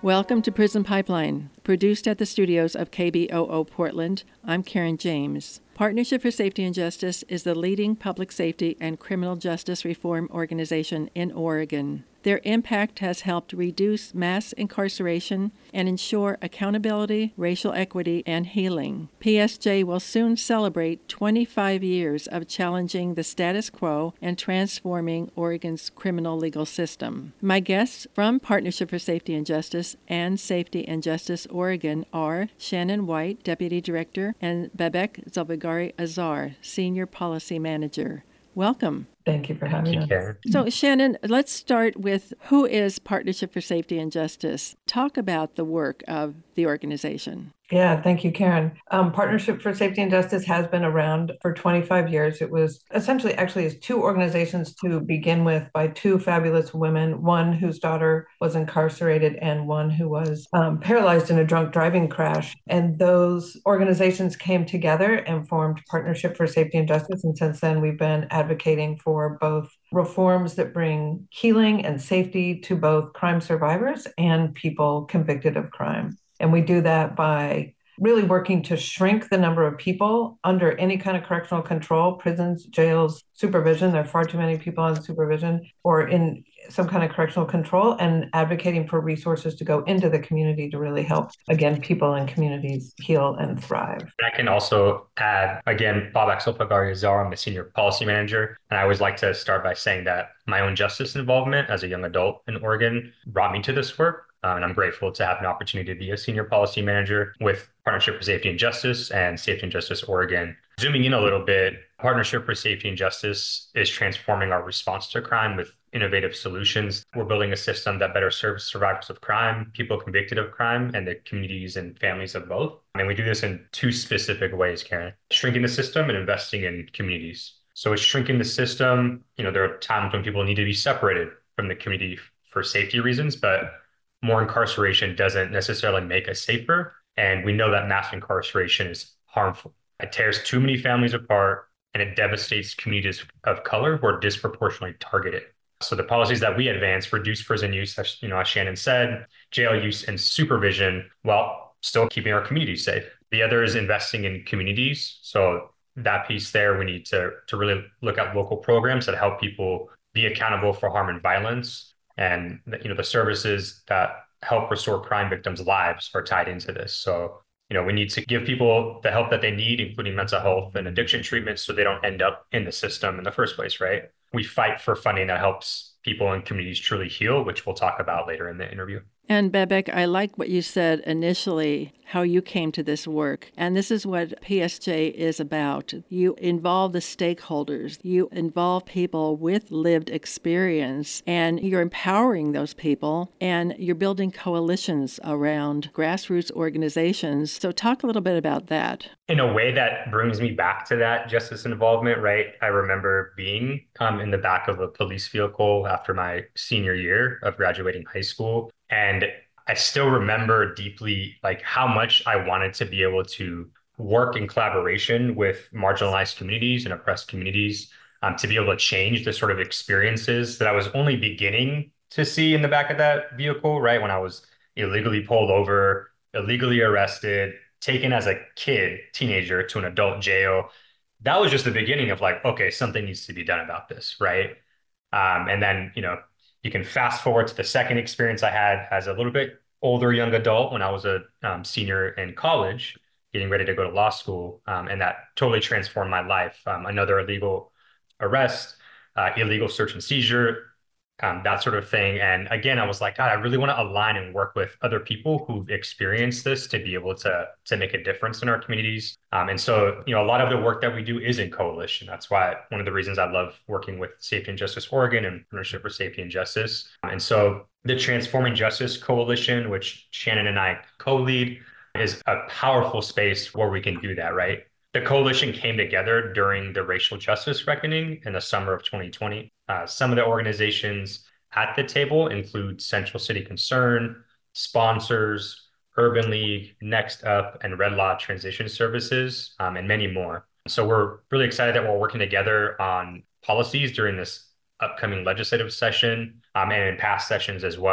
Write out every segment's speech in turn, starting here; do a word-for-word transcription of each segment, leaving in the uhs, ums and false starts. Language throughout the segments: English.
Welcome to Prison Pipeline, produced at the studios of K B O O Portland. I'm Karen James. Partnership for Safety and Justice is the leading public safety and criminal justice reform organization in Oregon. Their impact has helped reduce mass incarceration and ensure accountability, racial equity, and healing. P S J will soon celebrate twenty-five years of challenging the status quo and transforming Oregon's criminal legal system. My guests from Partnership for Safety and Justice and Safety and Justice Oregon are Shannon White, Deputy Director, and Babek Zalbagari Azar, Senior Policy Manager. Welcome. Thank you for having us. So, Shannon, let's start with who is Partnership for Safety and Justice? Talk about the work of the organization. Yeah, thank you, Karen. Um, Partnership for Safety and Justice has been around for twenty-five years. It was essentially actually is two organizations to begin with by two fabulous women, one whose daughter was incarcerated and one who was um, paralyzed in a drunk driving crash. And those organizations came together and formed Partnership for Safety and Justice. And since then, we've been advocating for both reforms that bring healing and safety to both crime survivors and people convicted of crime. And we do that by really working to shrink the number of people under any kind of correctional control, prisons, jails, supervision. There are far too many people on supervision or in some kind of correctional control, and advocating for resources to go into the community to really help, again, people and communities heal and thrive. I can also add, again, Babak Zalbagari Azar, I'm the Senior Policy Manager. And I always like to start by saying that my own justice involvement as a young adult in Oregon brought me to this work. Um, and I'm grateful to have an opportunity to be a senior policy manager with Partnership for Safety and Justice and Safety and Justice Oregon. Zooming in a little bit, Partnership for Safety and Justice is transforming our response to crime with innovative solutions. We're building a system that better serves survivors of crime, people convicted of crime, and the communities and families of both. And we do this in two specific ways, Karen: shrinking the system and investing in communities. So with shrinking the system, you know, there are times when people need to be separated from the community for safety reasons, but more incarceration doesn't necessarily make us safer. And we know that mass incarceration is harmful. It tears too many families apart, and it devastates communities of color who are disproportionately targeted. So the policies that we advance reduce prison use, as, you know, as Shannon said, jail use and supervision, while still keeping our communities safe. The other is investing in communities. So that piece there, we need to, to really look at local programs that help people be accountable for harm and violence. And, you know, the services that help restore crime victims' lives are tied into this. So, you know, we need to give people the help that they need, including mental health and addiction treatment, so they don't end up in the system in the first place, right? We fight for funding that helps people and communities truly heal, which we'll talk about later in the interview. And Babek, I like what you said initially, how you came to this work. And this is what P S J is about. You involve the stakeholders. You involve people with lived experience, and you're empowering those people, and you're building coalitions around grassroots organizations. So talk a little bit about that. In a way that brings me back to that justice involvement, right? I remember being um, in the back of a police vehicle after my senior year of graduating high school. And I still remember deeply like how much I wanted to be able to work in collaboration with marginalized communities and oppressed communities um, to be able to change the sort of experiences that I was only beginning to see in the back of that vehicle, right? When I was illegally pulled over, illegally arrested, taken as a kid, teenager to an adult jail. That was just the beginning of like, okay, something needs to be done about this, right? Um, and then, you know, you can fast forward to the second experience I had as a little bit older young adult when I was a um, senior in college, getting ready to go to law school. Um, and that totally transformed my life. Um, another illegal arrest, uh, illegal search and seizure, um, that sort of thing. And again, I was like, God, I really want to align and work with other people who've experienced this to be able to, to make a difference in our communities. Um, and so, you know, a lot of the work that we do is in coalition. That's why one of the reasons I love working with Safety and Justice Oregon and Partnership for Safety and Justice. And so the Transforming Justice Coalition, which Shannon and I co-lead, is a powerful space where we can do that, right? The coalition came together during the racial justice reckoning in the summer of twenty twenty. Uh, some of the organizations at the table include Central City Concern, sponsors, Urban League, Next Up, and Red Law Transition Services, um, and many more. So we're really excited that we're working together on policies during this upcoming legislative session um, and in past sessions as well.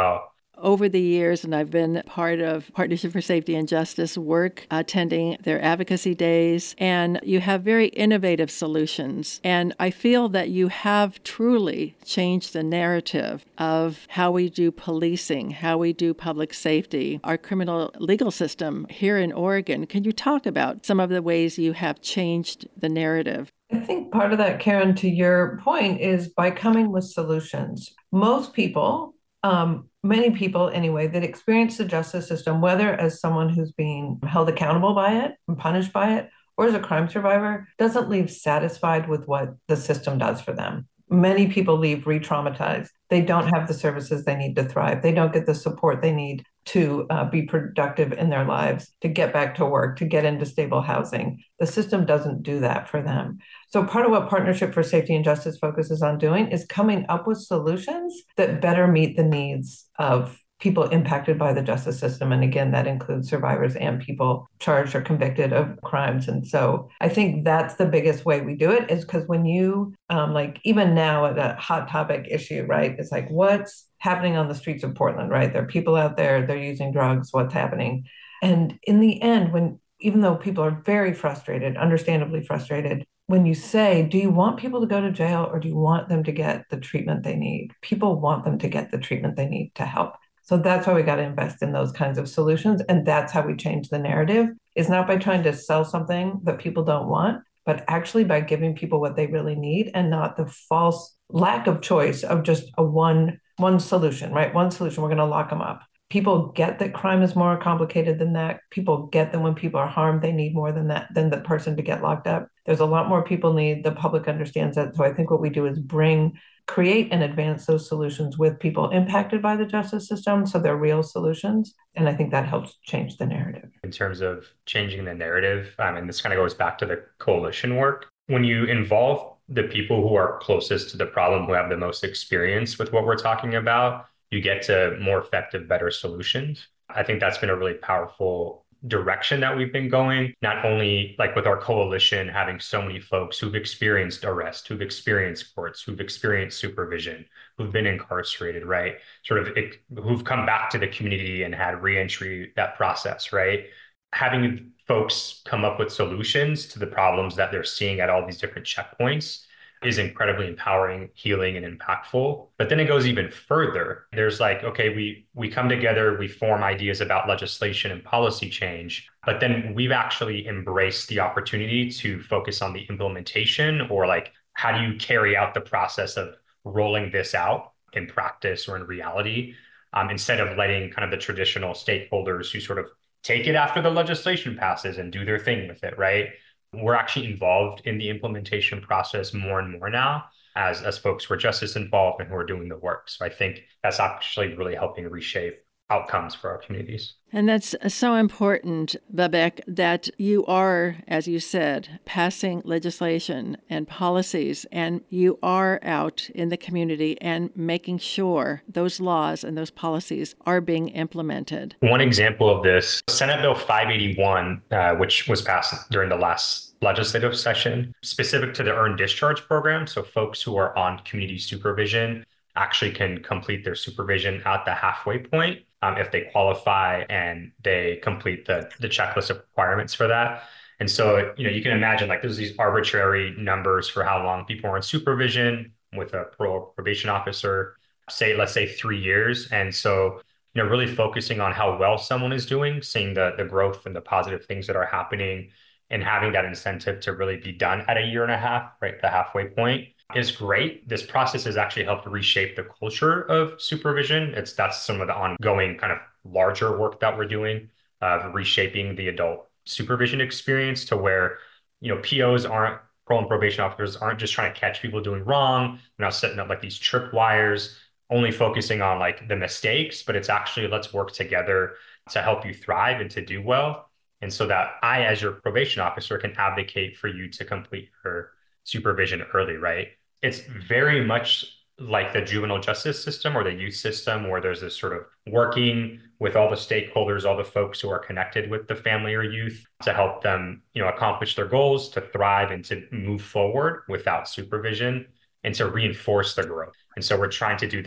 over the years, and I've been part of Partnership for Safety and Justice work, attending their advocacy days, and you have very innovative solutions. And I feel that you have truly changed the narrative of how we do policing, how we do public safety, our criminal legal system here in Oregon. Can you talk about some of the ways you have changed the narrative? I think part of that, Karen, to your point, is by coming with solutions. Most people, um, many people anyway, that experience the justice system, whether as someone who's being held accountable by it and punished by it, or as a crime survivor, doesn't leave satisfied with what the system does for them. Many people leave re-traumatized. They don't have the services they need to thrive. They don't get the support they need to uh, be productive in their lives, to get back to work, to get into stable housing. The system doesn't do that for them. So part of what Partnership for Safety and Justice focuses on doing is coming up with solutions that better meet the needs of people impacted by the justice system. And again, that includes survivors and people charged or convicted of crimes. And so I think that's the biggest way we do it, is because when you, um, like even now at a hot topic issue, right? It's like, what's happening on the streets of Portland, right? There are people out there, they're using drugs, what's happening? And in the end, when even though people are very frustrated, understandably frustrated, when you say, do you want people to go to jail or do you want them to get the treatment they need? People want them to get the treatment they need to help. So that's why we got to invest in those kinds of solutions. And that's how we change the narrative, is not by trying to sell something that people don't want, but actually by giving people what they really need, and not the false lack of choice of just a one, one solution, right? One solution, we're going to lock them up. People get that crime is more complicated than that. People get that when people are harmed, they need more than that, than the person to get locked up. There's a lot more people need. The public understands that. So I think what we do is bring create and advance those solutions with people impacted by the justice system, so they're real solutions. And I think that helps change the narrative. In terms of changing the narrative, um, and this kind of goes back to the coalition work, when you involve the people who are closest to the problem, who have the most experience with what we're talking about, you get to more effective, better solutions. I think that's been a really powerful direction that we've been going, not only like with our coalition, having so many folks who've experienced arrest, who've experienced courts, who've experienced supervision, who've been incarcerated, right? Sort of it, who've come back to the community and had reentry, that process, right? Having folks come up with solutions to the problems that they're seeing at all these different checkpoints is incredibly empowering, healing, and impactful. But then it goes even further. There's like, okay, we we come together, we form ideas about legislation and policy change, but then we've actually embraced the opportunity to focus on the implementation, or like, how do you carry out the process of rolling this out in practice or in reality, um, instead of letting kind of the traditional stakeholders who sort of take it after the legislation passes and do their thing with it, right? We're actually involved in the implementation process more and more now as, as folks who are justice involved and who are doing the work. So I think that's actually really helping reshape outcomes for our communities. And that's so important, Babak, that you are, as you said, passing legislation and policies, and you are out in the community and making sure those laws and those policies are being implemented. One example of this, Senate Bill five eighty-one, uh, which was passed during the last legislative session, specific to the earned discharge program. So folks who are on community supervision actually can complete their supervision at the halfway point um, if they qualify and they complete the, the checklist of requirements for that. And so, you know, you can imagine like there's these arbitrary numbers for how long people are in supervision with a parole probation officer, say, let's say three years. And so, you know, really focusing on how well someone is doing, seeing the, the growth and the positive things that are happening, and having that incentive to really be done at a year and a half, right, the halfway point, is great. This process has actually helped reshape the culture of supervision. It's that's some of the ongoing kind of larger work that we're doing of reshaping the adult supervision experience to where, you know, P Os aren't, parole and probation officers aren't just trying to catch people doing wrong. They're not setting up like these tripwires, only focusing on like the mistakes, but it's actually, let's work together to help you thrive and to do well. And so that I, as your probation officer, can advocate for you to complete your supervision early, right? It's very much like the juvenile justice system or the youth system, where there's this sort of working with all the stakeholders, all the folks who are connected with the family or youth to help them, you know, accomplish their goals, to thrive and to move forward without supervision and to reinforce the growth. And so we're trying to do that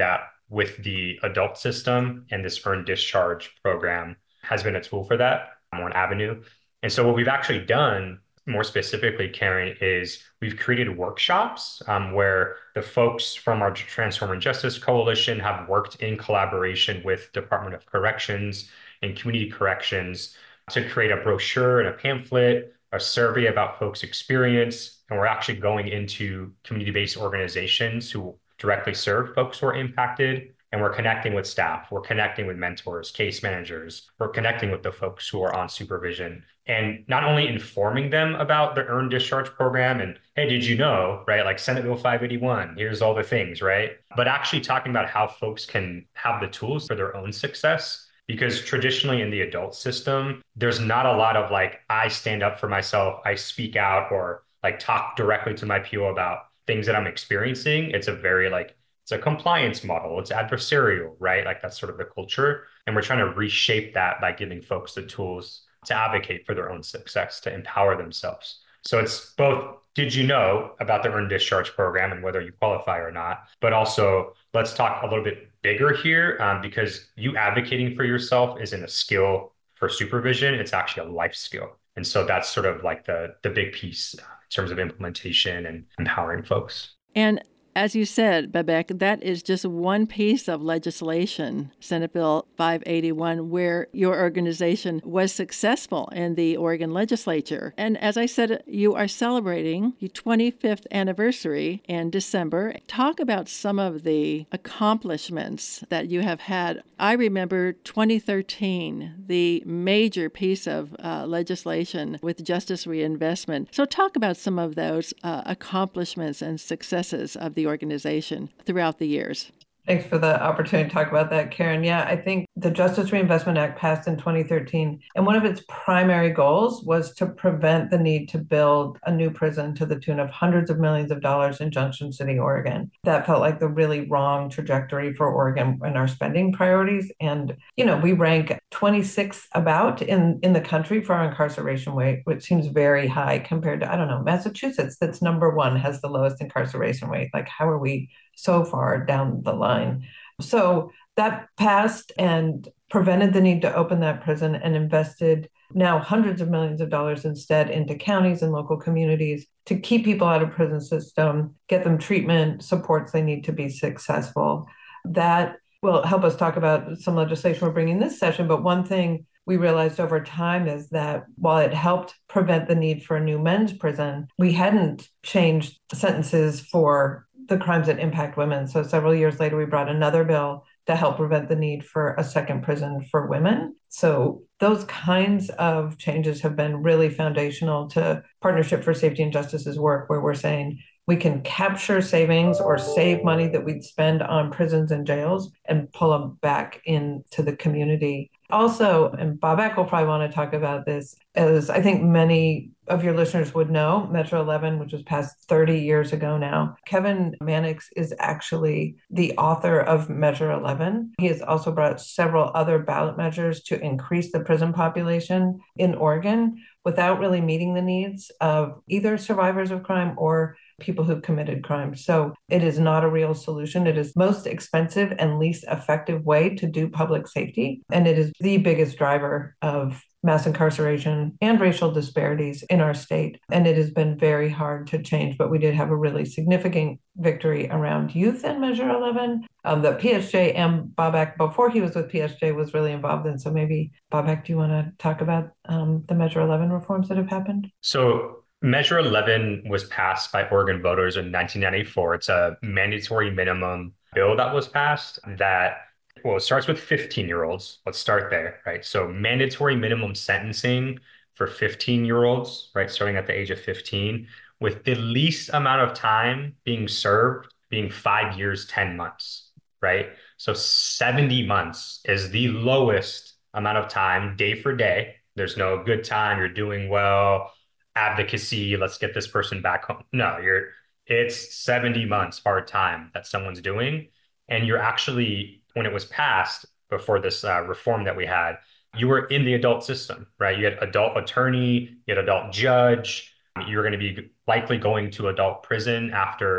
with the adult system, and this earned discharge program has been a tool for that, or an avenue. And so what we've actually done more specifically, Karen, is we've created workshops um, where the folks from our Transforming Justice Coalition have worked in collaboration with Department of Corrections and Community Corrections to create a brochure and a pamphlet, a survey about folks' experience. And we're actually going into community-based organizations who directly serve folks who are impacted. And we're connecting with staff, we're connecting with mentors, case managers, we're connecting with the folks who are on supervision, and not only informing them about the earned discharge program and, hey, did you know, right? Like Senate Bill five eighty-one, here's all the things, right? But actually talking about how folks can have the tools for their own success. Because traditionally in the adult system, there's not a lot of like, I stand up for myself, I speak out, or like talk directly to my P O about things that I'm experiencing. It's a very like, it's a compliance model. It's adversarial, right? Like that's sort of the culture. And we're trying to reshape that by giving folks the tools to advocate for their own success, to empower themselves. So it's both, did you know about the earned discharge program and whether you qualify or not? But also, let's talk a little bit bigger here um, because you advocating for yourself isn't a skill for supervision. It's actually a life skill. And so that's sort of like the, the big piece in terms of implementation and empowering folks. And as you said, Babak, that is just one piece of legislation, Senate Bill five eighty-one, where your organization was successful in the Oregon legislature. And as I said, you are celebrating your twenty-fifth anniversary in December. Talk about some of the accomplishments that you have had. I remember twenty thirteen, the major piece of uh, legislation with justice reinvestment. So talk about some of those uh, accomplishments and successes of the organization throughout the years. Thanks for the opportunity to talk about that, Karen. Yeah, I think the Justice Reinvestment Act passed in twenty thirteen, and one of its primary goals was to prevent the need to build a new prison to the tune of hundreds of millions of dollars in Junction City, Oregon. That felt like the really wrong trajectory for Oregon and our spending priorities. And, you know, we rank twenty-sixth about in, in the country for our incarceration rate, which seems very high compared to, I don't know, Massachusetts, that's number one, has the lowest incarceration rate. Like, how are we so far down the line? So that passed and prevented the need to open that prison and invested now hundreds of millions of dollars instead into counties and local communities to keep people out of prison system, get them treatment, supports they need to be successful. That will help us talk about some legislation we're bringing this session. But one thing we realized over time is that while it helped prevent the need for a new men's prison, we hadn't changed sentences for the crimes that impact women. So several years later, we brought another bill to help prevent the need for a second prison for women. So those kinds of changes have been really foundational to Partnership for Safety and Justice's work, where we're saying we can capture savings or save money that we'd spend on prisons and jails and pull them back into the community. Also, and Babak will probably want to talk about this, as I think many of your listeners would know, Measure eleven, which was passed thirty years ago now. Kevin Mannix is actually the author of Measure eleven. He has also brought several other ballot measures to increase the prison population in Oregon without really meeting the needs of either survivors of crime or people who've committed crimes. So it is not a real solution. It is most expensive and least effective way to do public safety. And it is the biggest driver of mass incarceration and racial disparities in our state. And it has been very hard to change, but we did have a really significant victory around youth in Measure eleven um, that P S J and Babak, before he was with P S J, was really involved in. So maybe, Babak, do you want to talk about um, the Measure eleven reforms that have happened? So Measure eleven was passed by Oregon voters in nineteen ninety-four. It's a mandatory minimum bill that was passed that, well, it starts with fifteen-year-olds. Let's start there, right? So mandatory minimum sentencing for fifteen-year-olds, right, starting at the age of fifteen, with the least amount of time being served being five years, ten months, right? So seventy months is the lowest amount of time, day for day. There's no good time, you're doing well, advocacy, let's get this person back home. No, you're it's seventy months hard time that someone's doing. And you're actually, when it was passed before this uh, reform that we had, you were in the adult system, right? You had adult attorney, you had adult judge. You were going to be likely going to adult prison after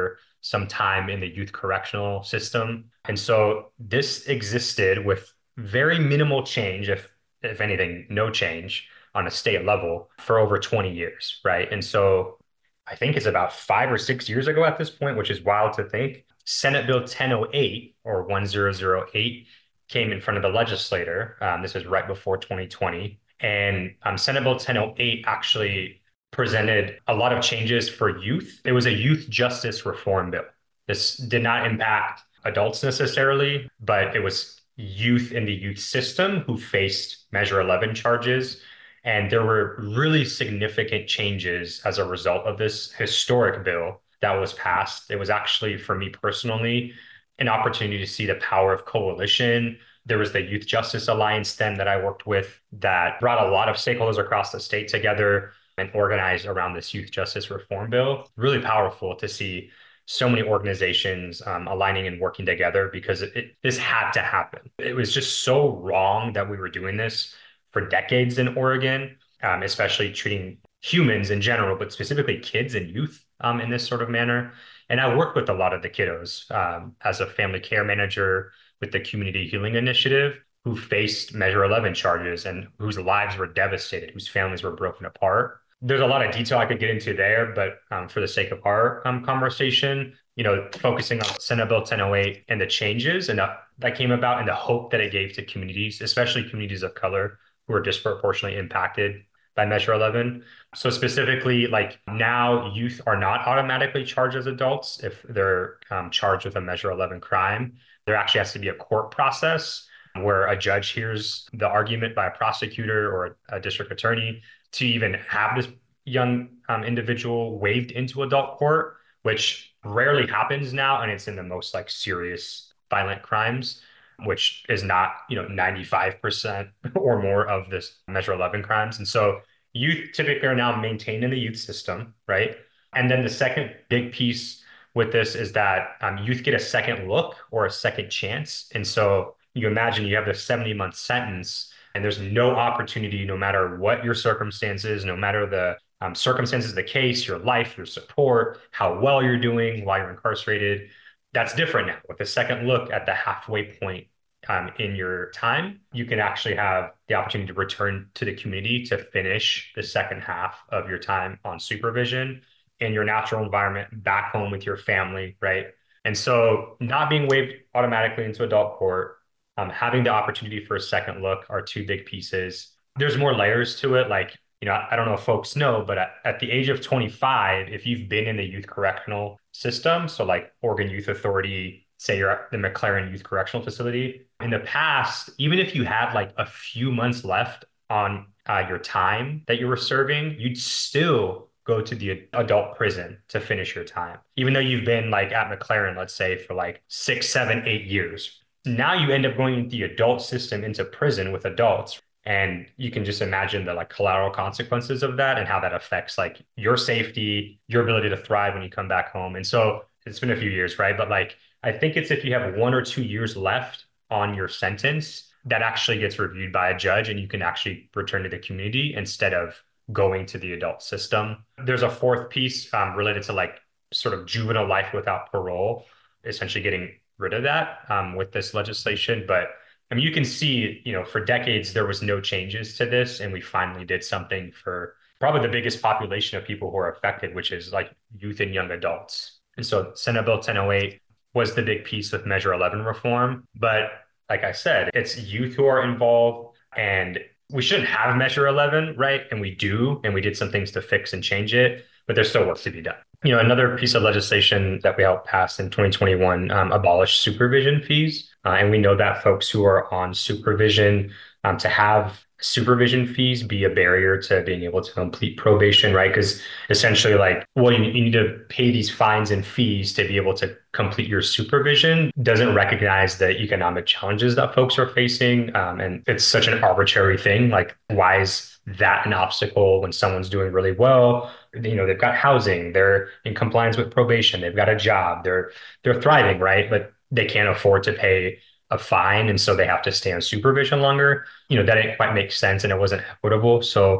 some time in the youth correctional system. And so this existed with very minimal change, if if anything, no change on a state level for over twenty years, right? And so I think it's about five or six years ago at this point, which is wild to think. Senate Bill ten oh eight or one thousand eight came in front of the legislator. Um, this was right before twenty twenty. And um, Senate Bill ten oh eight actually presented a lot of changes for youth. It was a youth justice reform bill. This did not impact adults necessarily, but it was youth in the youth system who faced Measure eleven charges. And there were really significant changes as a result of this historic bill that was passed. It was actually, for me personally, an opportunity to see the power of coalition. There was the Youth Justice Alliance then that I worked with that brought a lot of stakeholders across the state together and organized around this youth justice reform bill. Really powerful to see so many organizations um, aligning and working together because it, it, this had to happen. It was just so wrong that we were doing this for decades in Oregon, um, especially treating humans in general, but specifically kids and youth um, in this sort of manner. And I worked with a lot of the kiddos um, as a family care manager with the Community Healing Initiative who faced Measure eleven charges and whose lives were devastated, whose families were broken apart. There's a lot of detail I could get into there, but um, for the sake of our um, conversation, you know, focusing on Senate Bill ten oh eight and the changes and the, that came about and the hope that it gave to communities, especially communities of color who are disproportionately impacted by Measure eleven. So specifically, like now youth are not automatically charged as adults if they're um, charged with a Measure eleven crime. There actually has to be a court process where a judge hears the argument by a prosecutor or a district attorney to even have this young um, individual waived into adult court, which rarely happens now. And it's in the most like serious violent crimes, which is not, you know, ninety-five percent or more of this Measure eleven crimes. And so youth typically are now maintained in the youth system, right? And then the second big piece with this is that um, youth get a second look or a second chance. And so you imagine you have this seventy month sentence and there's no opportunity, no matter what your circumstances, no matter the um, circumstances of the case, your life, your support, how well you're doing while you're incarcerated. That's different now. With a second look at the halfway point um, in your time, you can actually have the opportunity to return to the community to finish the second half of your time on supervision in your natural environment, back home with your family, right? And so not being waived automatically into adult court, um, having the opportunity for a second look are two big pieces. There's more layers to it. Like, you know, I, I don't know if folks know, but at, at the age of twenty-five, if you've been in the youth correctional system, so like Oregon Youth Authority, say you're at the McLaren Youth Correctional Facility, in the past, even if you had like a few months left on uh, your time that you were serving, you'd still go to the adult prison to finish your time, even though you've been like at McLaren, let's say for like six, seven, eight years. Now you end up going the adult system into prison with adults. And you can just imagine the like collateral consequences of that and how that affects like your safety, your ability to thrive when you come back home. And so it's been a few years, right? But like, I think it's if you have one or two years left on your sentence that actually gets reviewed by a judge and you can actually return to the community instead of going to the adult system. There's a fourth piece um, related to like sort of juvenile life without parole, essentially getting rid of that um, with this legislation. But I mean, you can see, you know, for decades, there was no changes to this. And we finally did something for probably the biggest population of people who are affected, which is like youth and young adults. And so Senate Bill ten oh eight was the big piece with Measure eleven reform. But like I said, it's youth who are involved and we shouldn't have Measure eleven, right? And we do, and we did some things to fix and change it, but there's still work to be done. You know, another piece of legislation that we helped pass in twenty twenty-one um, abolished supervision fees. Uh, and we know that folks who are on supervision, um, to have supervision fees be a barrier to being able to complete probation, right? Because essentially like, well, you, you need to pay these fines and fees to be able to complete your supervision doesn't recognize the economic challenges that folks are facing. Um, and it's such an arbitrary thing. Like, why is that an obstacle when someone's doing really well? You know, they've got housing, they're in compliance with probation, they've got a job, they're they're thriving, right? But they can't afford to pay a fine. And so they have to stay on supervision longer. You know, that didn't quite make sense and it wasn't equitable. So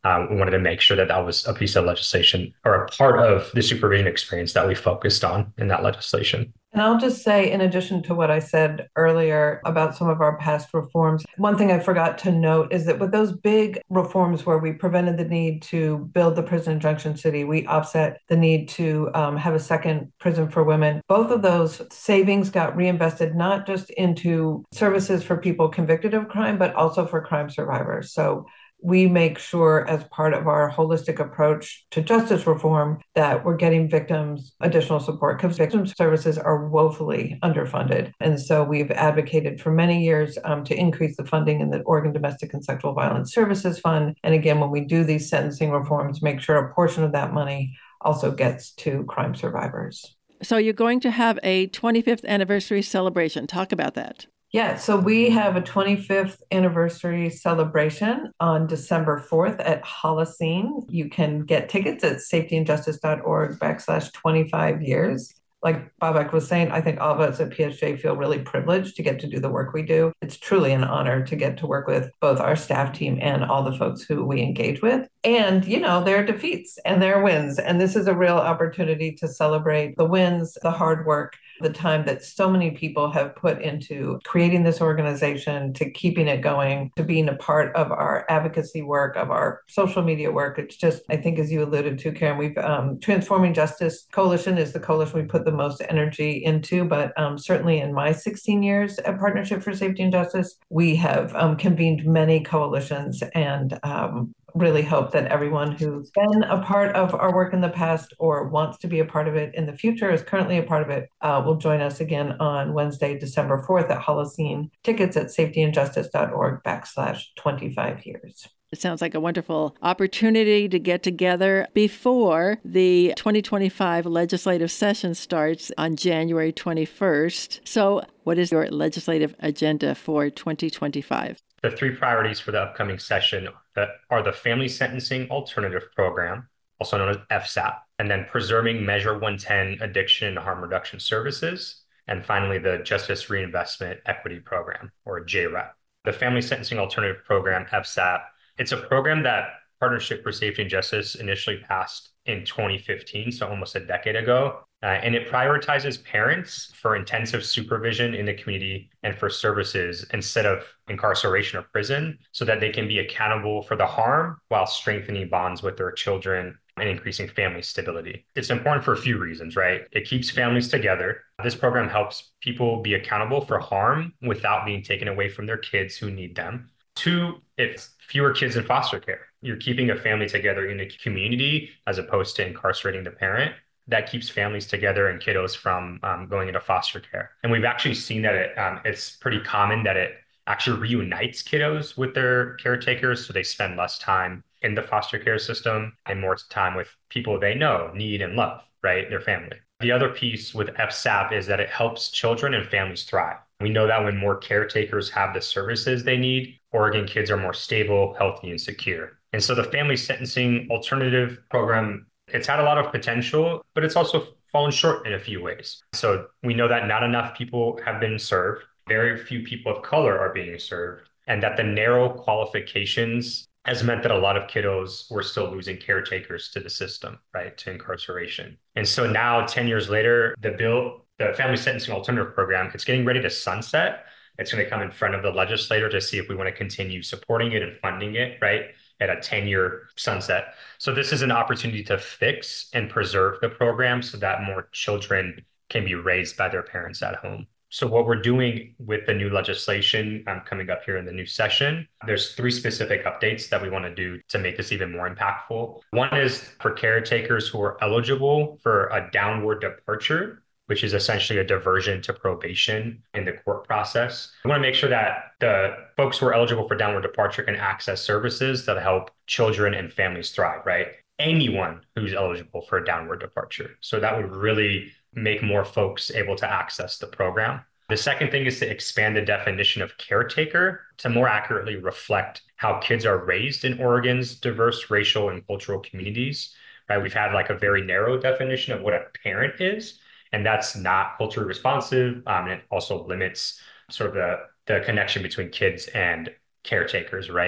uh, we wanted to make sure that that was a piece of legislation or a part of the supervision experience that we focused on in that legislation. And I'll just say, in addition to what I said earlier about some of our past reforms, one thing I forgot to note is that with those big reforms where we prevented the need to build the prison in Junction City, we offset the need to um, have a second prison for women. Both of those savings got reinvested not just into services for people convicted of crime, but also for crime survivors. So we make sure as part of our holistic approach to justice reform that we're getting victims additional support because victim services are woefully underfunded. And so we've advocated for many years um, to increase the funding in the Oregon Domestic and Sexual Violence Services Fund. And again, when we do these sentencing reforms, make sure a portion of that money also gets to crime survivors. So you're going to have a twenty-fifth anniversary celebration. Talk about that. Yeah, so we have a twenty-fifth anniversary celebration on December fourth at Holocene. You can get tickets at safetyandjustice.org backslash 25 years. Like Babak was saying, I think all of us at P S J feel really privileged to get to do the work we do. It's truly an honor to get to work with both our staff team and all the folks who we engage with. And, you know, there are defeats and there are wins. And this is a real opportunity to celebrate the wins, the hard work, the time that so many people have put into creating this organization, to keeping it going, to being a part of our advocacy work, of our social media work. It's just, I think, as you alluded to, Karen, we've um, Transforming Justice Coalition is the coalition we put the most energy into, but um, certainly in my sixteen years at Partnership for Safety and Justice, we have um, convened many coalitions and um, really hope that everyone who's been a part of our work in the past or wants to be a part of it in the future, is currently a part of it, uh, will join us again on Wednesday, December fourth at Holocene. Tickets at safetyandjustice.org backslash 25 years. It sounds like a wonderful opportunity to get together before the twenty twenty-five legislative session starts on January twenty-first. So what is your legislative agenda for twenty twenty-five? The three priorities for the upcoming session are the Family Sentencing Alternative Program, also known as F S A P, and then Preserving Measure one ten Addiction and Harm Reduction Services, and finally the Justice Reinvestment Equity Program, or J R E P. The Family Sentencing Alternative Program, F S A P, it's a program that Partnership for Safety and Justice initially passed in twenty fifteen, so almost a decade ago. Uh, and it prioritizes parents for intensive supervision in the community and for services instead of incarceration or prison, so that they can be accountable for the harm while strengthening bonds with their children and increasing family stability. It's important for a few reasons, right? It keeps families together. This program helps people be accountable for harm without being taken away from their kids who need them. Two, it's fewer kids in foster care. You're keeping a family together in a community as opposed to incarcerating the parent. That keeps families together and kiddos from um, going into foster care. And we've actually seen that it, um, it's pretty common that it actually reunites kiddos with their caretakers, so they spend less time in the foster care system and more time with people they know, need, and love, right? Their family. The other piece with F S A P is that it helps children and families thrive. We know that when more caretakers have the services they need, Oregon kids are more stable, healthy, and secure. And so the Family Sentencing Alternative Program, it's had a lot of potential, but it's also fallen short in a few ways. So we know that not enough people have been served, very few people of color are being served, and that the narrow qualifications has meant that a lot of kiddos were still losing caretakers to the system, right, to incarceration. And so now, ten years later, the bill, the Family Sentencing Alternative Program, it's getting ready to sunset. It's going to come in front of the legislator to see if we want to continue supporting it and funding it, right, at a ten-year sunset. So this is an opportunity to fix and preserve the program so that more children can be raised by their parents at home. So what we're doing with the new legislation um, coming up here in the new session, there's three specific updates that we want to do to make this even more impactful. One is for caretakers who are eligible for a downward departure, which is essentially a diversion to probation in the court process. We want to make sure that the folks who are eligible for downward departure can access services that help children and families thrive, right? Anyone who's eligible for a downward departure. So that would really make more folks able to access the program. The second thing is to expand the definition of caretaker to more accurately reflect how kids are raised in Oregon's diverse racial and cultural communities, right? We've had like a very narrow definition of what a parent is, and that's not culturally responsive. Um, and it also limits sort of the, the connection between kids and caretakers, right?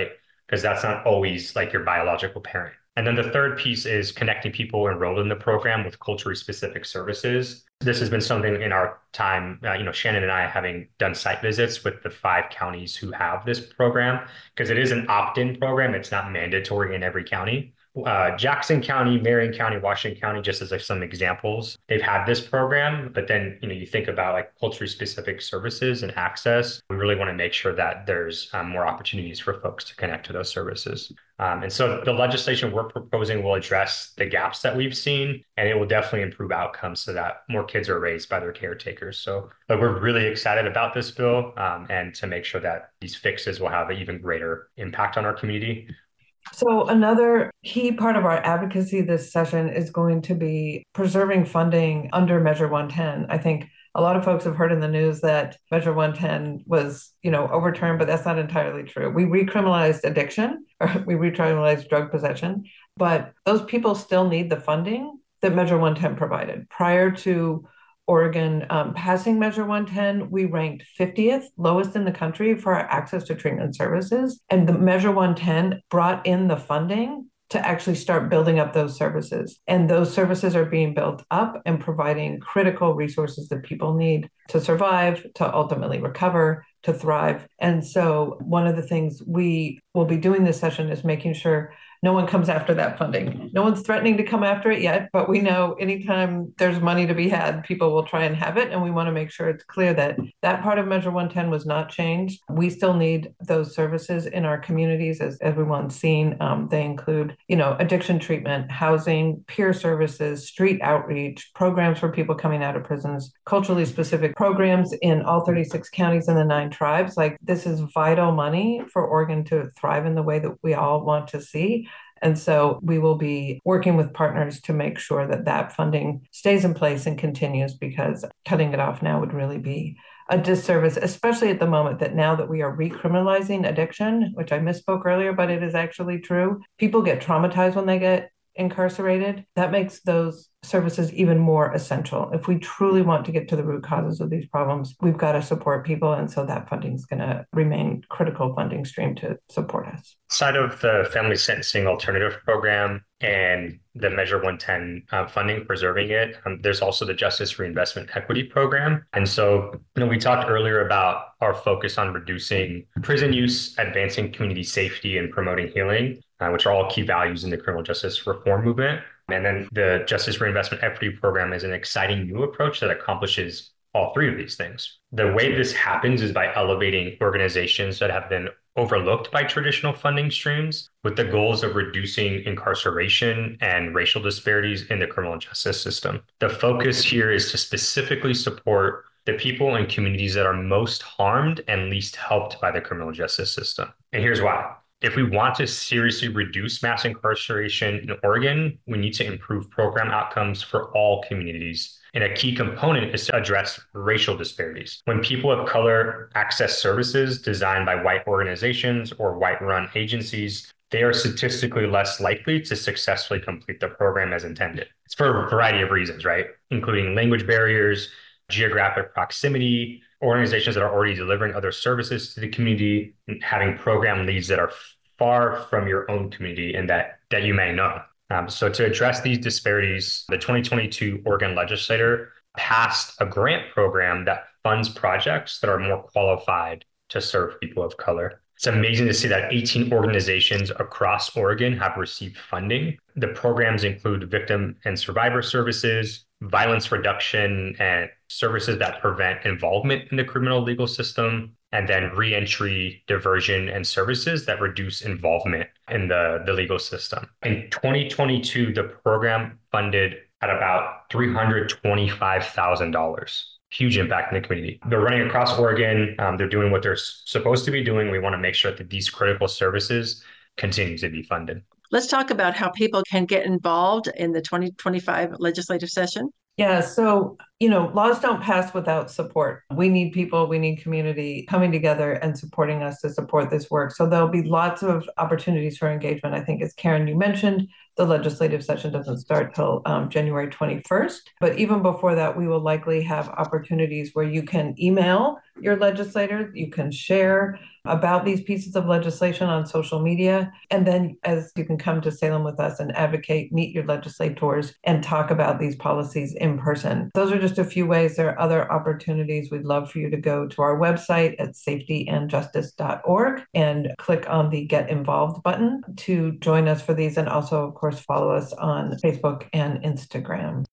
because that's not always like your biological parent. And then the third piece is connecting people enrolled in the program with culturally specific services. This has been something in our time, uh, you know, Shannon and I having done site visits with the five counties who have this program, because it is an opt-in program. It's not mandatory in every county. Uh, Jackson County, Marion County, Washington County, just as like some examples, they've had this program. But then, you know, you think about like culturally specific services and access. We really want to make sure that there's um, more opportunities for folks to connect to those services. Um, and so the legislation we're proposing will address the gaps that we've seen, and it will definitely improve outcomes so that more kids are raised by their caretakers. So but we're really excited about this bill um, and to make sure that these fixes will have an even greater impact on our community. So another key part of our advocacy this session is going to be preserving funding under Measure one ten. I think a lot of folks have heard in the news that Measure one ten was, you know, overturned, but that's not entirely true. We recriminalized addiction, or we recriminalized drug possession, but those people still need the funding that Measure one ten provided. Prior to Oregon um, passing Measure one ten, we ranked fiftieth, lowest in the country for our access to treatment services. And the Measure one ten brought in the funding to actually start building up those services. And those services are being built up and providing critical resources that people need to survive, to ultimately recover, to thrive. And so one of the things we will be doing this session is making sure no one comes after that funding. No one's threatening to come after it yet, but we know anytime there's money to be had, people will try and have it. And we want to make sure it's clear that that part of Measure one ten was not changed. We still need those services in our communities, as everyone's seen. Um, they include, you know, addiction treatment, housing, peer services, street outreach, programs for people coming out of prisons, culturally specific programs in all thirty-six counties and the nine tribes. Like, this is vital money for Oregon to thrive in the way that we all want to see. And so we will be working with partners to make sure that that funding stays in place and continues, because cutting it off now would really be a disservice, especially at the moment that now that we are recriminalizing addiction, which I misspoke earlier, but it is actually true. People get traumatized when they get incarcerated. That makes those services even more essential. If we truly want to get to the root causes of these problems, we've got to support people. And so that funding is going to remain critical funding stream to support us. Side of the Family Sentencing Alternative Program and the Measure one ten uh, funding, preserving it, um, there's also the Justice Reinvestment Equity Program. And so, you know, we talked earlier about our focus on reducing prison use, advancing community safety, and promoting healing, uh, which are all key values in the criminal justice reform movement. And then the Justice Reinvestment Equity Program is an exciting new approach that accomplishes all three of these things. The way this happens is by elevating organizations that have been overlooked by traditional funding streams with the goals of reducing incarceration and racial disparities in the criminal justice system. The focus here is to specifically support the people and communities that are most harmed and least helped by the criminal justice system. And here's why. If we want to seriously reduce mass incarceration in Oregon, we need to improve program outcomes for all communities. And a key component is to address racial disparities. When people of color access services designed by white organizations or white-run agencies, they are statistically less likely to successfully complete the program as intended. It's for a variety of reasons, right? Including language barriers, geographic proximity, organizations that are already delivering other services to the community, and having program leads that are far from your own community and that, that you may know. Um, so to address these disparities, the twenty twenty-two Oregon legislature passed a grant program that funds projects that are more qualified to serve people of color. It's amazing to see that eighteen organizations across Oregon have received funding. The programs include victim and survivor services, violence reduction, and services that prevent involvement in the criminal legal system, and then reentry, diversion, and services that reduce involvement in the, the legal system. In twenty twenty-two, the program funded at about three hundred twenty-five thousand dollars. Huge impact in the community. They're running across Oregon. Um, they're doing what they're supposed to be doing. We want to make sure that these critical services continue to be funded. Let's talk about how people can get involved in the twenty twenty-five legislative session. Yeah, so you know, laws don't pass without support. We need people, we need community coming together and supporting us to support this work. So there'll be lots of opportunities for engagement. I think, as Karen, you mentioned, the legislative session doesn't start till um, January twenty-first. But even before that, we will likely have opportunities where you can email your legislator, you can share about these pieces of legislation on social media. And then as you can come to Salem with us and advocate, meet your legislators and talk about these policies in person. Those are just a few ways. There are other opportunities. We'd love for you to go to our website at safety and justice dot org and click on the Get Involved button to join us for these. And also, of course, follow us on Facebook and Instagram.